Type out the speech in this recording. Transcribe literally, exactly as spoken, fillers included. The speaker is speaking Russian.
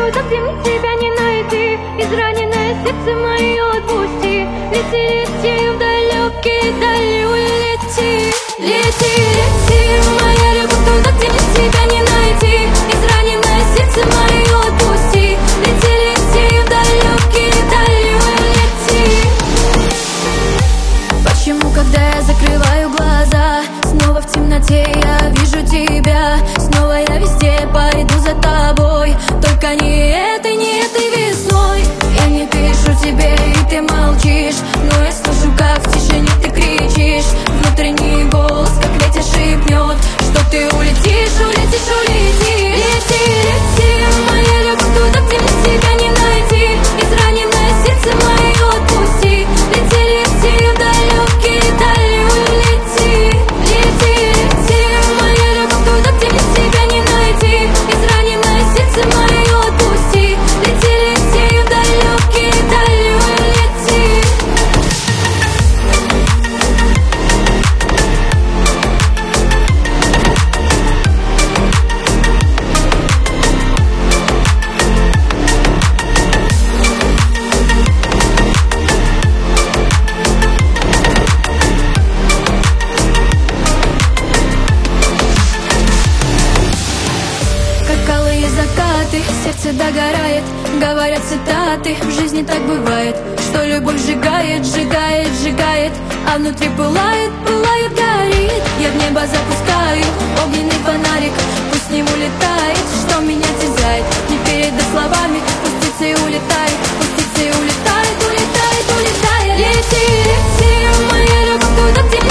туда, где мне тебя не найти. Израненное сердце мое отпусти. Лети, лети в далекие дали, улети. Лети, лети, моя любовь, туда, где мне тебя не найти. Израненное сердце мое отпусти. Лети, лети в далекие дали, улети. Почему, когда я закрываю глаза, снова в темноте я вижу тебя? Снова я везде пойду за тобой, только не этой, не этой весной. Я не пишу тебе, и ты молчишь, но я слышу, как в тишине ты кричишь. Внутренний голос, как ветер шепнет, что ты улетишь, улетишь, улетишь. Лети, лети, моя любовь, туда, где мне тебя не найти. Израненное сердце мое отпусти. Лети, лети в далекие дали, улети. Лети, лети, моя любовь, туда, где мне тебя не найти. Израненное сердце мое отпусти. Лети, лети в далекие дали, улети. Как алые закаты, сердце догорает. Говорят цитаты, в жизни так бывает, что любовь сжигает, сжигает, сжигает, а внутри пылает, пылает, горит. Я в небо запускаю огненный фонарик, пусть с ним улетает, что меня терзает. Не передать словами, пусть птицей улетает, пусть птицей улетает, улетает, улетает. Лети, лети, моя любовь, туда, где